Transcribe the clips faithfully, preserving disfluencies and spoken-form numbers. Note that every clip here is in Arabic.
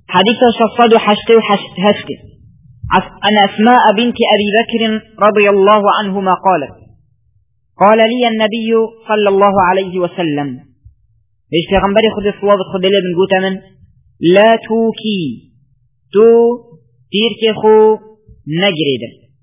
حديث شصد حشت وحشت عن أسماء بنت أبي بكر رضي الله عنهما قالت قال لي النبي صلى الله عليه وسلم إيش تغنبري خد الصواب خد لي بن قوتا من لا توكي تو تيرك خو نجرد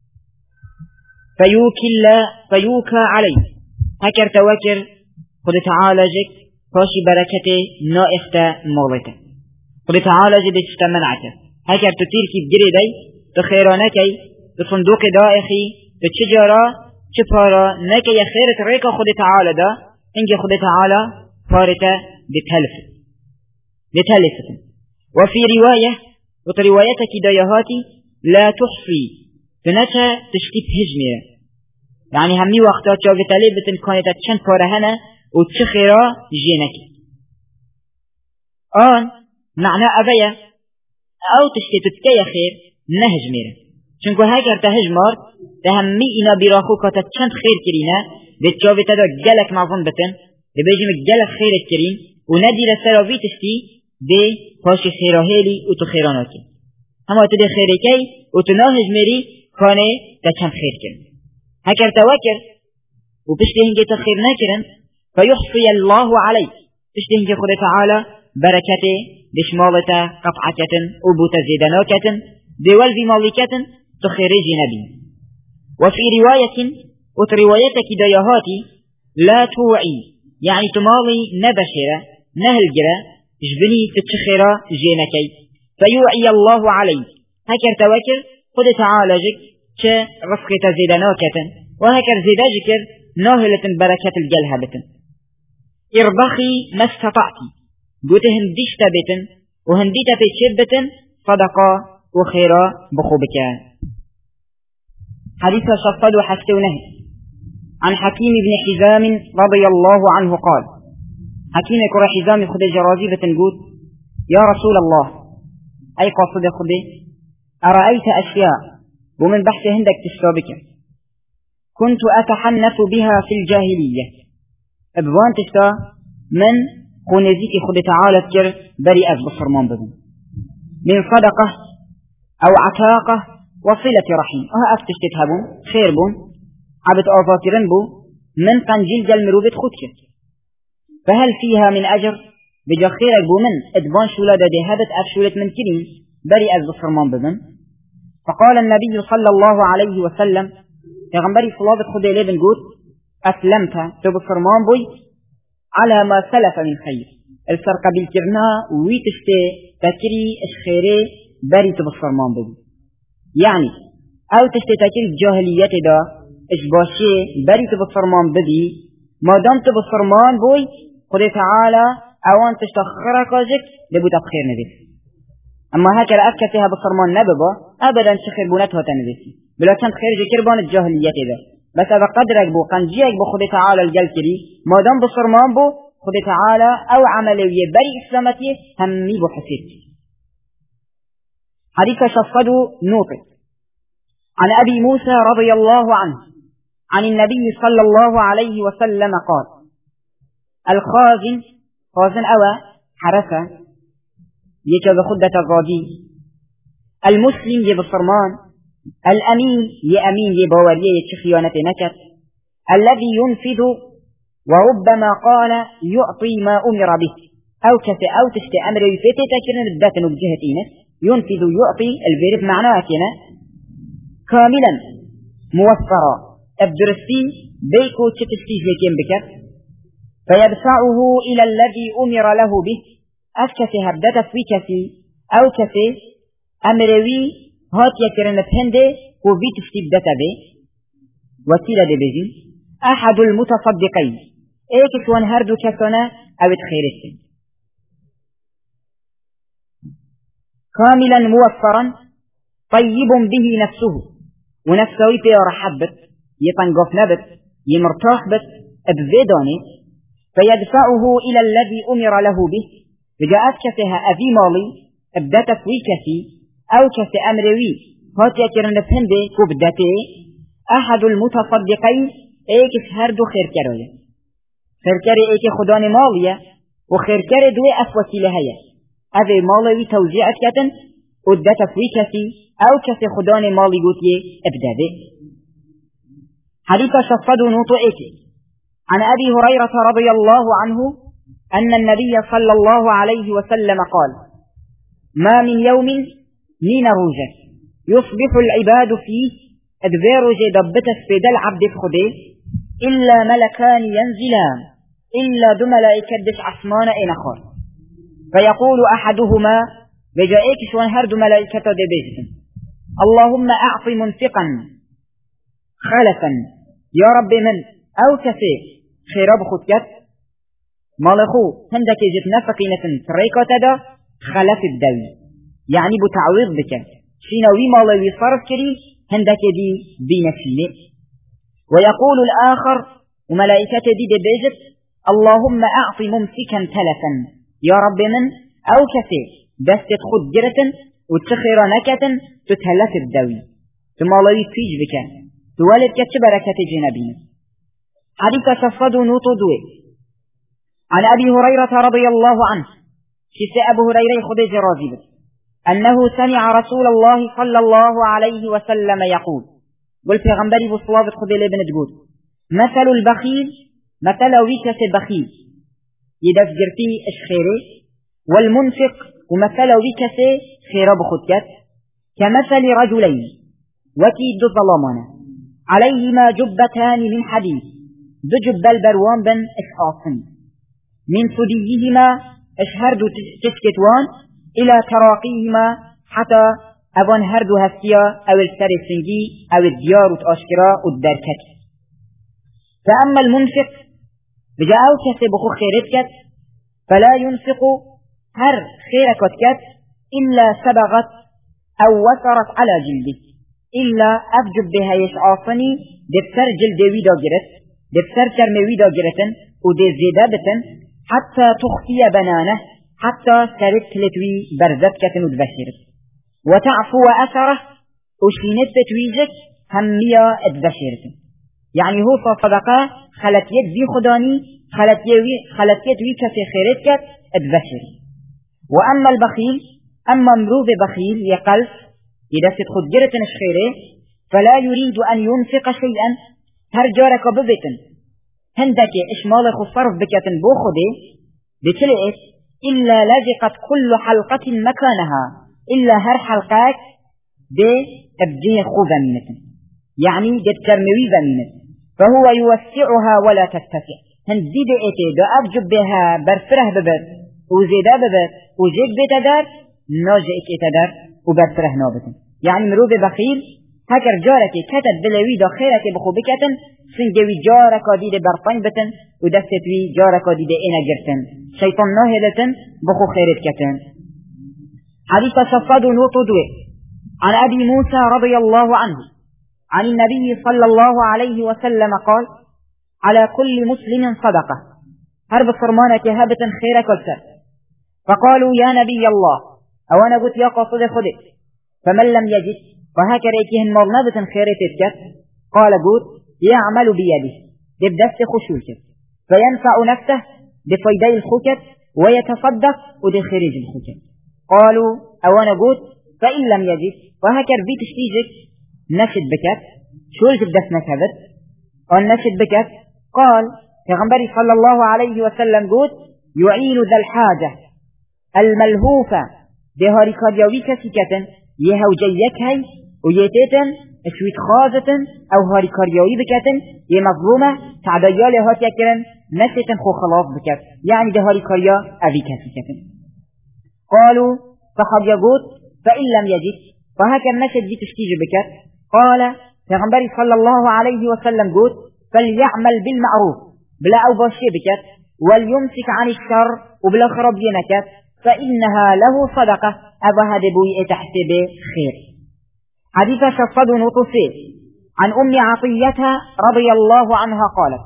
فيوكي الله فيوكى عليه هكر توكر خد تعالى جك فاشي بركته نائخته مولته خد تعالى جد اجتمنعته هكر تتيركي بجردي تخيرانكي تصندوق دائخي تتشجرا چپارا نكي خيرت ريكا خد تعالى دا انجي خد تعالى فارتا بتهلف بتهلفة. وفي رواية وتروايتك دايهاتي لا تحصي تنشى تشكيت هجمية يعني همي وقتها جاوة تليبتن كانت تشن فارهنا وتشخيرا جينك آن معنى أبايا أو تشكي تتكي خير نهجمية چونکو هاگر تهجمار تهمی اینا بیراخو کاتا چند خیر کرینا دید جاوی تدا گلک معظم بتن دی بیجیم گلک خیرت کرین و ندیر سراوی تشتی دی پاشی خیراهیلی و تو خیراناکی اما تدی خیرکی و تو ناهجمری کانه تا چند خیر کرن هاگر تواکر و پشتی هنگی تا خیر نکرن فیحصی الله علی پشتی هنگی خود تعالی برکت دشمالتا قطعکتن و بوتا زیدناکتن دیوال بی مالکتن تخرج نبي. وفي رواية وتروايتك ديهاتي لا توعي يعني تمالي نبشرة نهلجرة جبني تتخرى جينكي فيوعي الله علي هكر توكر خد تعالى جك كرفقة زيداناكة وهكر زيداجكر ناهلة بركة الجلهبة اربخي ما استطعتي قوت هنديش تبتن وهنديت في شبة صدقة وخيرا بخوبك. حديث شفاد وحسونه عن حكيم بن حزام رضي الله عنه قال حكيم كرا حزام خد جرازيبة نقول يا رسول الله أي قصد خدي أرأيت أشياء ومن بحث هندك تشتابك كنت أتحنث بها في الجاهلية أبوان تشتا من خونزيك خد تعالى كر بريئة بصرمان بهم من صدقة أو عتاقة وصلة رحيم أها أفتش تتهبون خير بون عبد أوفاكرن بو من قنجيل جل مروبة خودك فهل فيها من أجر بجا خيرك بو من ادبان شولادة دهبت أفشولة من كريم بري أز بصرمان بذن فقال النبي صلى الله عليه وسلم يغنبري صلابة خده لابن قوت أسلمت تبصرمان بوي على ما سلف من خير الفرق بالكرنا ويتشتي تكري الخيري بري تبصرمان بوي يعني او تشتتاكي الجاهلية دا اشباشي بري تبصرمان بدي ما دام تبصرمان بوي قد تعالى اوان تشتخرك وجك لبو تبخير نبيت اما هكذا افكتها بصرمان نببا ابدا شخير بونتها تنبيتي بلا كانت خير جكربان الجاهلية دا بس اذا قدرك بو قنجيك بو خد تعالى الجل كري ما دام بصرمان بو خد تعالى او عملية بري اسلامتي همي بو حسيتي. حديث شفاد نوطي عن أبي موسى رضي الله عنه عن النبي صلى الله عليه وسلم قال الخازن خازن أوى حرسة يكذ خدة الراجي المسلم يبصرمان الأمين يأمين يبوالي يتخيانة نكت الذي ينفذ وربما قال يعطي ما أمر به أو كف أو تستأمر يفتتكرن الذات نبجهة إينس ينفذ يعطي الفيرب معناه كنا كاملا موفرا الدرسي بيكو تتسيز لكين بكر فيدفعه إلى الذي أمر له به أفكسي هبدت في كسي أو كسي أمروي هات يكرن فهنده وبيت استبدت به وسيلة بيجي أحد المتصدقين ايكس وانهردو كسنا أو تخيرسي كاملا موفرا طيب به نفسه ونفسه يرحبت يطنقف نبت يمرتاح بت ابذداني فيدفعه إلى الذي أمر له به فجاءت كسها أذي مالي ابدت ويكسي أو كس أمروي هات يكرن فهنده كبدته أحد المتصدقين ايكس هردو خير كروية خير كري ايكي خدان مالية وخير كري دوي أفوتي لهاية اوه مالوی توزیعت کتن و دتا فوی کسی او کسی خدان مالی گوتیه ابداده. حديث شفد نوط إيكي عن أبي هريرة رضي الله عنه أن النبي صلى الله عليه وسلم قال: ما من يوم من روجة يصبح العباد فيه أدبير جدبت في دل عبد خده إلا ملكان ينزلان إلا دو ملائكة دش عثمان إنخار فيقول أحدهما بجائك شوان هر دو ملائكة دي بيجتن: اللهم أعطي منفقا خلفا يا رب من أو كفي خيراب خطيت مالخو هندك جت نفقينة تريكا تدا خلف الدوي يعني بتعويض بك شينوي مالوي صرف كري هندك دي بنفسينه. ويقول الآخر وملائكة دي دي بيجت: اللهم أعطي ممسكا تلفا يا رب من أو كفي دستت خدرة وتخير نكة تتهلف الدوي ثم مالوي تيج بك تولد كتش بركة جنبين. حديث شفد نوط دوي عن أبي هريرة رضي الله عنه كسي أبو هريرة خدج رازبت أنه سمع رسول الله صلى الله عليه وسلم يقول قل في غنبري بصواب خدي لابن تقول: مثل البخيل مثل ويكس البخيل يدفجر فيه الشخيري والمنفق ومثل ويكس خير بخدكت كمثل رجلين وكيد ظلامنا عليهما جبتان من حديد بجب البروان بن إشخاصن من ثديهما اشهرد تسكتوان إلى تراقيهما حتى أبان هردو هفتيا أو السر السنجي أو الديار والأشكراء والدركت. فأما المنفق بجاءو كسي بخو خيرتكت فلا ينفق هر خيركت كت إلا سبغت أو وسرت على جلدك إلا أفجب بها يشعاصني دفتر جلدوي داجرت دفتر ترموي داجرتن ودي زيدابتن حتى تخفي بنانه حتى سرت لتوي برزتكتن ودبشرت وتعفو أثره وشينت تتويجك همية ادبشرتن. يعني هو صدقاء خلت يد ذي خداني خلت يوي خلت يدوي كسي خيرتك ادبشر. وأما البخيل أما مروب بخيل يقل إذا ستخد جرة الشخيرة فلا يريد أن ينفق شيئا هرجارك ببتن هندك إشمال خصرف بكتن بوخده بتلئت إلا لجقت كل حلقة مكانها إلا هر حلقات بأبجيه خوب منتن يعني جد ترموي بمنت فهو يوسعها ولا تتسع هنزيد إيتي دا أبجب بها برفره ببت وزيدا ببت وجيك بتدار ناجئك إتدار وبرفره نابتن. يعني مروب بخيل هكر جارك كتب بلوي دا خيرك بخو بكتن سنجوي جارك ديد برطين بتن ودستوي جارك ديد إنا جرتن شيطان ناهلتن بخو خيرت كتن. حديث شفاد نوط دوي عن أبي موسى رضي الله عنه عن النبي صلى الله عليه وسلم قال: على كل مسلم صدقة هرب صرمانك هابة خيرك والسر. فقالوا: يا نبي الله أوانا قلت يا قصد خدك فمن لم يجد وهكذا يكيهن مرنبة خيرتك قال قلت: يعمل بيده دبدست خشوشك فينفع نفسه بفيدي الخكت ويتصدق ودخرج الخكت. قالوا: أوانا قلت فإن لم يجد وهكذا بيتشتيجك نشد بكت شو الجبدس نكبت قال نشد بكت. قال پیغمبر صلى الله عليه وسلم قلت: يعين ذا الحاجة الملهوفة دهاري كارياوي كسيكتن يهو جيك هاي ويتيتن اشويت خازتن او هاري كارياوي بكتن يمظلومة تعديال هات يكرن نشتن خو خلاص بكت يعني دهاري كاريا اوي كسيكتن. قالوا فقد يقول فإن لم يجد فهكذا نشد دي تشتيج بكت. قال پیغمبر صلى الله عليه وسلم قلت: فليعمل بالمعروف بلا أو باشي بكت وليمسك عن الشر وبلا خرب ينكت فإنها له صدقة أبها دبوي تحسب خير. حديث شفاد نطفي عن أم عطية رضي الله عنها قالت: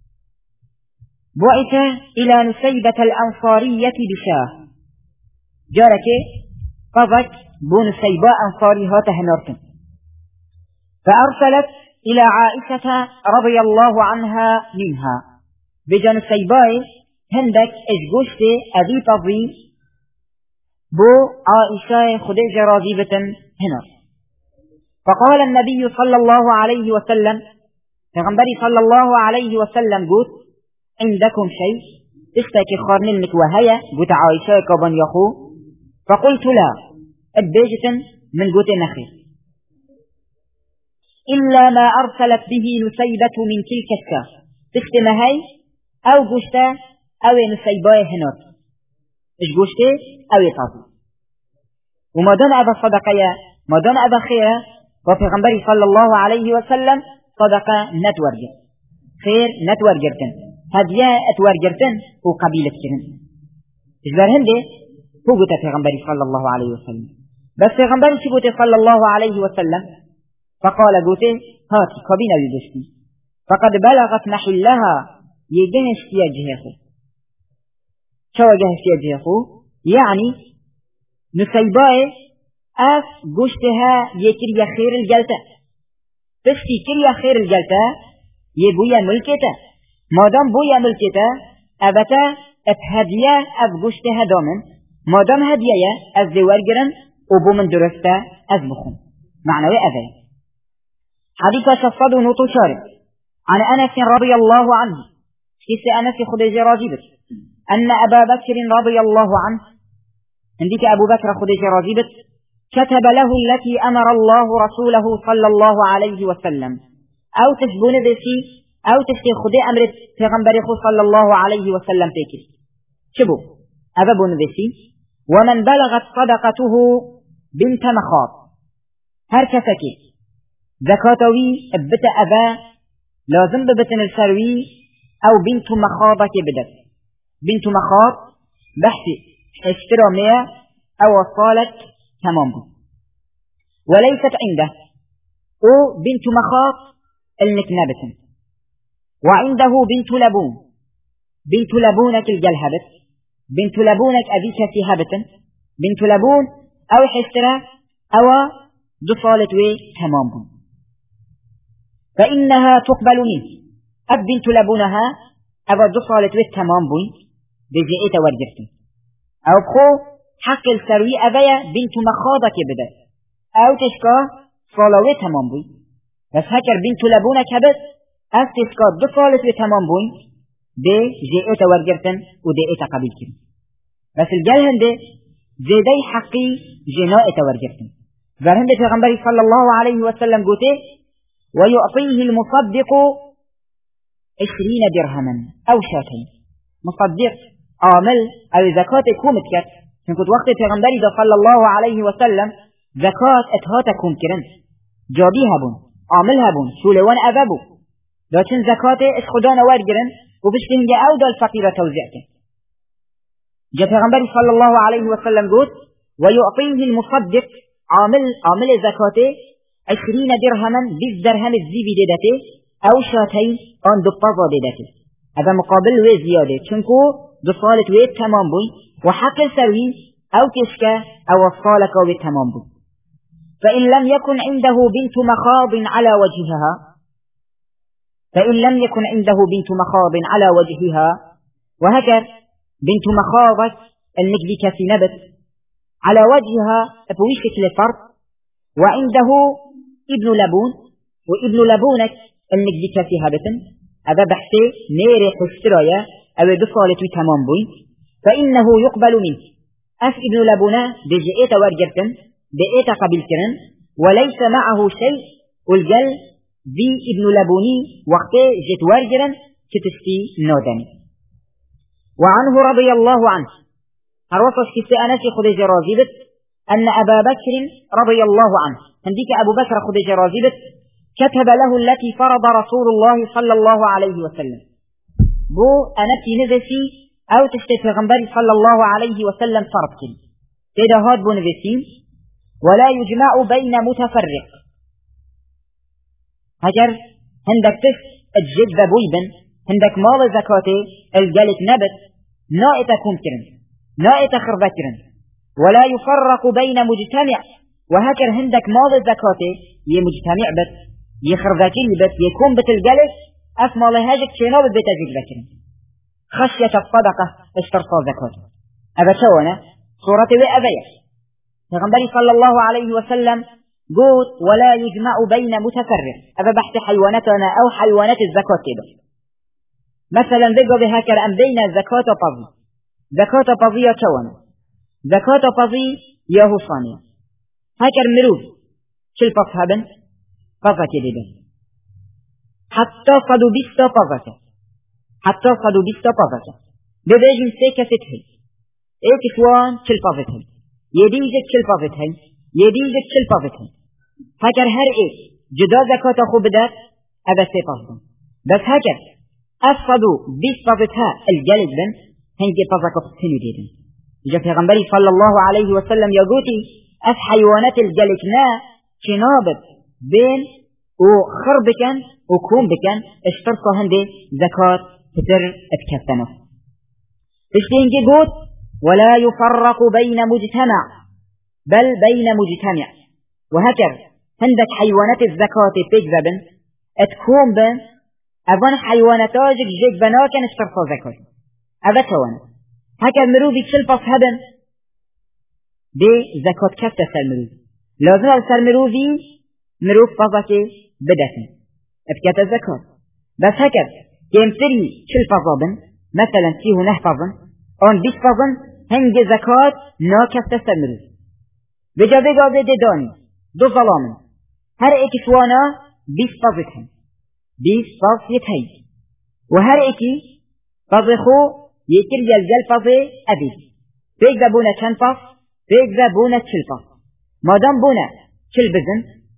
بعث إلى نسيبة الأنصارية بشاه جارك فضك بنسيبة أنصاريها تهنرتن فأرسلت إلى عائشة رضي الله عنها منها بجن سيباي هندك اجگوشت ابي طبي بو عائشة خديجة راضية هنا. فقال النبي صلى الله عليه وسلم پیغمبری صلى الله عليه وسلم قلت عندكم شيء تشتكي خارن المكوهية قلت عائشة كبن يخو فقلت لا ادبيجة من قلت نخي إلا ما أرسلت به نسيبة من تلك الشاة تشتمهي أو قشتا أو نسيباه هنات إش قشتا أو يطاطي وما دون أبا صدقية ما دون أبا خيرة وفيغنبري صلى الله عليه وسلم صدقة نتورجر خير نتورجرتن هدية اتورجرتن وقبيلة كرن إجبار هنده هو قلت فيغنبري صلى الله عليه وسلم بس فيغنبري شو قلت صلى الله عليه وسلم فقال قلت هاتي كبينة يدشتي فقد بلغت محلها يجهش يجهخو شو جهش يجهخو يعني نسيباه أف قشتها يكر يخير الجلتة تشتي كر يخير الجلتة يبويا ملكته مادام بويا ملكته أبتا اتهدية أف قشتها دامن مادام هدية أف دورجرن وبو من درسته أف بخون معنوي أذي حديث شفاد ونطو شارب عن أنس رضي الله عنه كيس أنس خديجة راجبت أن أبا بكر رضي الله عنه عندك أبو بكر خديجة راجبت كتب له التي أمر الله رسوله صلى الله عليه وسلم أو تشبون بسي أو تشتي خدي أمر پیغمبر صلى الله عليه وسلم تكري شبو أبابون بسي ومن بلغت صدقته بنت مخاض هر كسكي زكاتوي ابت أبا لازم ببتن السروي أو بنت مخاضك بدت بنت مخاض بحثي اشترى مية أو وصالت تمام وليست عنده او بنت مخاض المكنبة وعنده بنت لبون بنت لبونك الجلهبت بنت لبونك أبيك سيهبت بنت لبون أو حسترة أو دصالت وي تمام فإنها تقبل منه أب بنت لبونها أو دصالت وي تمام بجئت ورجرتن أو بخو حق السروي أبايا بنت مخاضك بدأ أو تشكا صالوي تمام بوي بس هكر بنت لبونك هبت أو تشكا دصالت وي تمام بوي بجئت ورجرتن ودئت قبيل كريم بس الجلهن ده زيدي حقي جناء ورجرتن ذرهم ده پیغمبر صلى الله عليه وسلم قوته ويعطيه المصدق عشرين درهما أو شاتين مصدق عامل أو زكاة كومت كت كنت وقت پیغمبر صلى الله عليه وسلم زكاة اتهاتكم كرن جابيها بون عاملها بون شولوان أذبو لكن زكاة اسخدان ورجرن وبشتهن جاء أو دا الفقيرة توزيعته جاء پیغمبر صلى الله عليه وسلم قلت ويعطيه المصدق عامل عامل زكاته عشرين درهما بالدرهم الزيبي ديدته أو شاتين آن دبطازة ديدته هذا مقابل وي زيادة چنكو دصالت وي تمام بوي وحق السروي أو تشكى أو الصالك وي تمام بوي فإن لم يكن عنده بنت مخاض على وجهها فإن لم يكن عنده بنت مخاض على وجهها وهكذا بنت مخاض المجلكة في نبت على وجهها بوشك لفرد وعنده ابن لبون وابن لبونك المجلكة في هبت هذا بحثي نيري حسترايا أو دصالة تمام بوي فإنه يقبل منه أف ابن لبونا بجئت ورجرتن بئت قبل كرن وليس معه شيء والجل ذي ابن لبوني وقت جت ورجرا كتستي نودني وعنه رضي الله عنه هروصف كسي أنسي خديجة رازبت أن أبا بكر رضي الله عنه هنديك أبو بكر خديجة رازبت كتب له التي فرض رسول الله صلى الله عليه وسلم بو أنتي نذسي أو تشتفي غنبري صلى الله عليه وسلم فرض كل تيدا هاد بو نذسي ولا يجمع بين متفرق هجر هندك تس الجد بويبن هندك مال زكاتي الجلت نبت نائتكم كرن نائت خربكرن ولا يفرق بين مجتمع وهكر هندك مال زكاتي يمجتمع بس يخربكين بس يكون بتلجلس أسمال هاجك شنو بتجد بكرن خشية الصدقة اشترط زكاته أبا شوانا صورة وأبيش پیغمبر صلى الله عليه وسلم قلت ولا يجمع بين متفرق أبا بحث حيوانتنا أو حيوانات الزكاة كده مثلا بقى بهكر أم بين زكاة طظي زكاة طظية كوانا زكاة طظي ياهو صانية هكر مروف شل فص هبن فصا كده حتى صدو بستا فصا حتى صدو بستا فصا ببيجن سيكا ستهي ايك شوان شل فصتهم يديجك شل فصتهم يديجك شل فصتهم هكر هر ايك جدا زكاة خو بدات أبا سي فصدهم بس هكر أفضو بيس فضتها الجلد بن هنجي فضك فتنو ديدن جاء في غنبري صلى الله عليه وسلم يقولي أف حيوانات الجلد نا كنابت بين وخربكن وكوم بكن اشترطوا هندي زكاة فتر اتكثنه اشتين جيقود ولا يفرق بين مجتمع بل بين مجتمع وهكذا عندك حيوانات الزكاة تجذبن اتكوم بن أبان حيواناتاجك جيك بناكن اشترطوا زكاة أبا توان هكذا مروفي تشلفص هبن دي زكاة كفت سالمروفي لازم السالمروفي مروف فضاكي بدسن ابكت الزكاة بس هكذا يمتري تشلفصابن مثلا فيه نحفظن اون بيش فضن هنج زكاة ناكفت سالمروفي بجا بجا بجا داني دو ظلامن هر ايك شوانا بيش فضتهم بيس فاص يتهي وهر ايكي فاصخو يكر يلجل فاصي ابيد فيك ذا بونا چند فاص فيك ذا بونا چل فاص مادام بونا چل بزن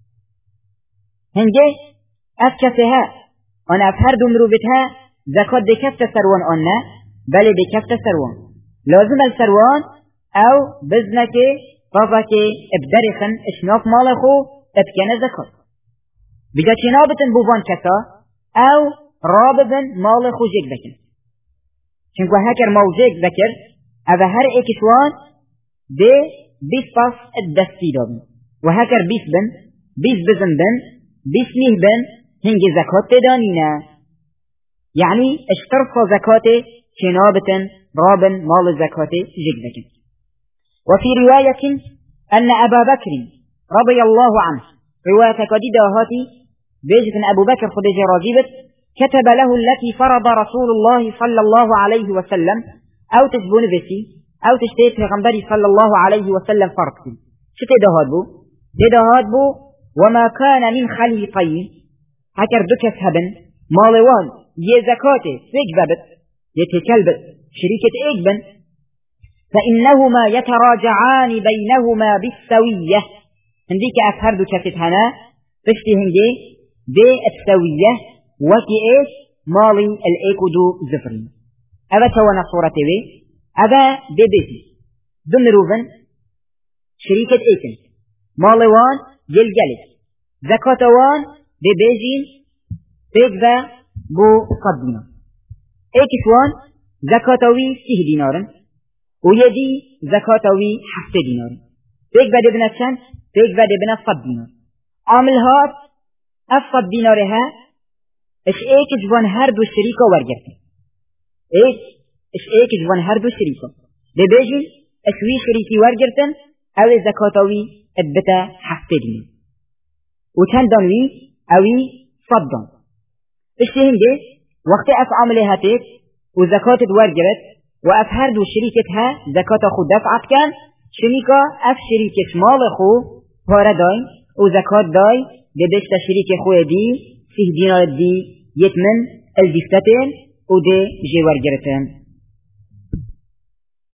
هنجي افكسها انا افهر دو مروبتها زكاة دي كفت سروان انا بل دي كفت سروان لازم السروان او بزنك فاصك ابدرخن اشناف مالخو ابكن زكاة بجا چنابتن بوفان كسا او راببن مال خوجيك بكن چنكو هكر موجيك بكر او هر اكسوان دي بيس باس الدستي دابن وهكر بيس بن بيس بزن بن بيس نيه بن هنجي زكاة تدانينا يعني اشترط زكاة چنابتن رابن مال زكاة جيك بكن وفي رواية أن أبا بكر رضي الله عنه رواية قديدة هاتي بيجت أبو بكر خديجة راجبت كتب له التي فرض رسول الله صلى الله عليه وسلم أو تشبون بسي أو تشتيت في غنبري صلى الله عليه وسلم فرقتي شتي دهاد بو دي دهاد بو وما كان من خليطين هكر دكت هبن مالوان يزكاتي سيجببت يتكلبت شريكة إيجبن فإنهما يتراجعان بينهما بالسوية هنديك أفهر دكتت هنا فشتي هنجي دي السوية وكي ايش مالي الايكودو زفرين ابا توانا صورة بي ابا دي بيتي دمروفن شريكة ايكن مالوان يلجلس زكاتوان دي بيجين بيجبا بو قدنا ايكشوان زكاتوي سيه دينارن ويدي زكاتوي حفت دينارن بيجبا دي بنا چند بيجبا دي بنا صد دينار عاملهات افصد دينارها اش ايك جوان هر دو شريكا ورگرتن ايش اش ايك جوان هر دو شريكا ببيجين اشوي شريكي ورگرتن او زكاتوي ادبتا حفت دينار وچند دانوي اوي صدان اشتهم دي وقت اف عاملها تيك وزكاة ورگرت واف هر دو شريكتها زكاة خود دفعت كان شريكا اف شريكت مال خو پاره داي وزكاة داي بدشت شريك خوه دي سيه دينار دي يتمن الدفتتين ودي جي ورگرتن